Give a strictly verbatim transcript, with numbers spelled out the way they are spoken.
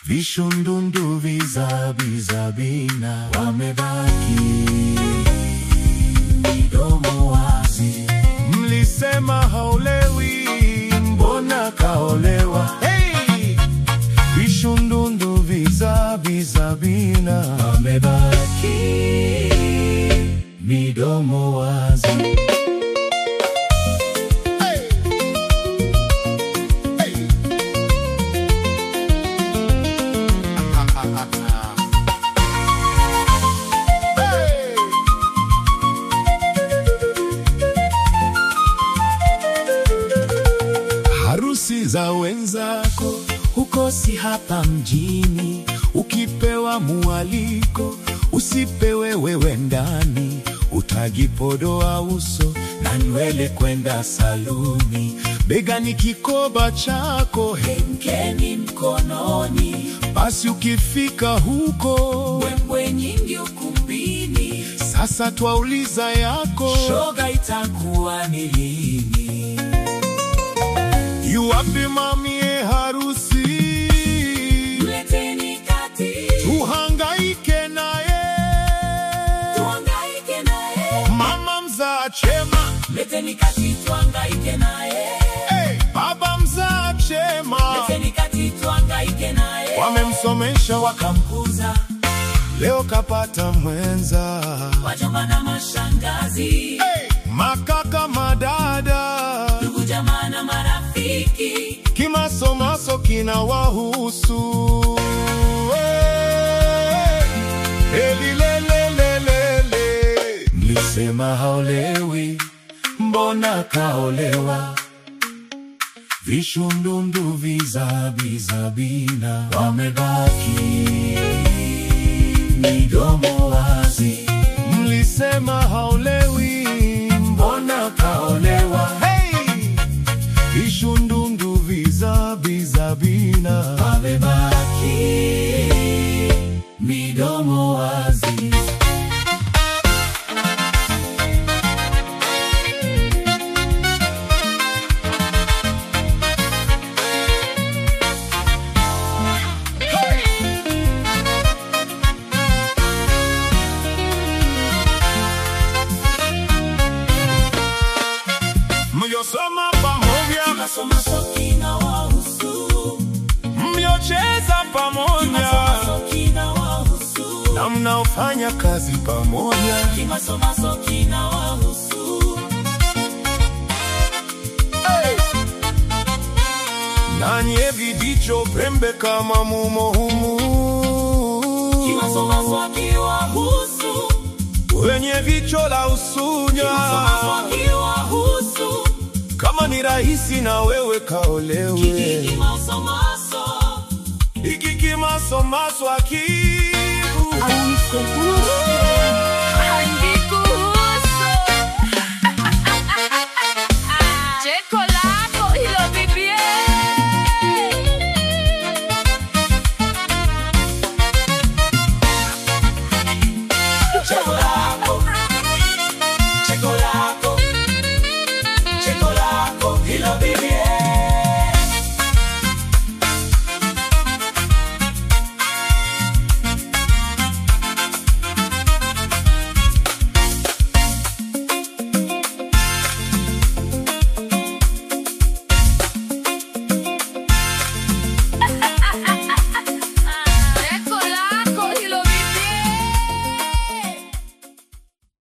Vishundundu vizabizabina wamebaki midomo wazi. Mlisema haolewi, mbona kaolewa? Hey! Vishundundu vizabizabina wamebaki midomo wazi. Harusi za wenzako huko si hapa mjini, ukipewa mwaliko usipewe wewe ndani, utajipodoa uso na nywele kwenda saluni. Begani kikoba chako, henkeni mkononi, basi ukifika huko mbwembwe nyingi ukumbini. Sasa twauliza yako, shoga itakuwa ni lini? Yu wapi mamie harusi? Mleteni kati, tuhangaike naye, tuhangaike naye. Mama mzaa chema, mleteni kati, tuhangaike naye. Hey, baba mzaa chema, mleteni kati, tuhangaike naye. Wamemsomesha wakamkuza, leo kapata mwenza. Wajomba na mashangazi, hey, makaka madada, ndugu jamaa na marafiki, kimasomaso kinawahusu. Elilelelelele, mlisema haolewi, mbona kaolewa? Vishundundu vizabizabina wamebaki midomo wazi. Mlisema haolewi, mbona kaolewa? Hey! Vishundundu vizabizabina wamebaki midomo wazi. Mliosoma pamoja, kimasomaso kinawahusu. Mliocheza pamoja, kimasomaso kinawahusu. Na mnaofanya kazi pamoja, kimasomaso kinawahusu. Hey! Nanye vidicho pembe kama mumo humu, kimasomaso kiwahusu. Wenye vicho la usunya, kimasomaso kiwahusu. Kama ni rahisi na wewe kaolewe, kiki kimasomaso, kiki kimasomaso aki